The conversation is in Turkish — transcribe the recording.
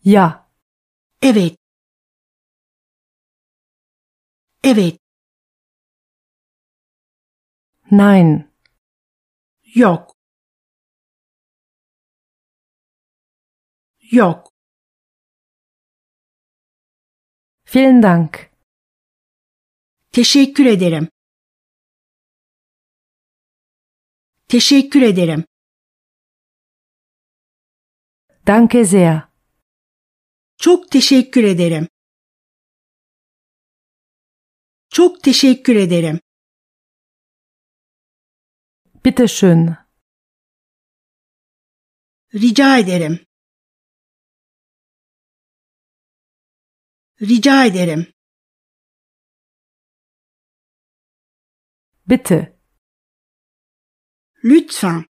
Ja. Evet. Evet. Nein. Yok. Yok. Vielen Dank. Teşekkür ederim. Teşekkür ederim. Danke sehr. Çok teşekkür ederim. Çok teşekkür ederim. Bitte schön. Rica ederim. Rica ederim. Bitte. Lütfen.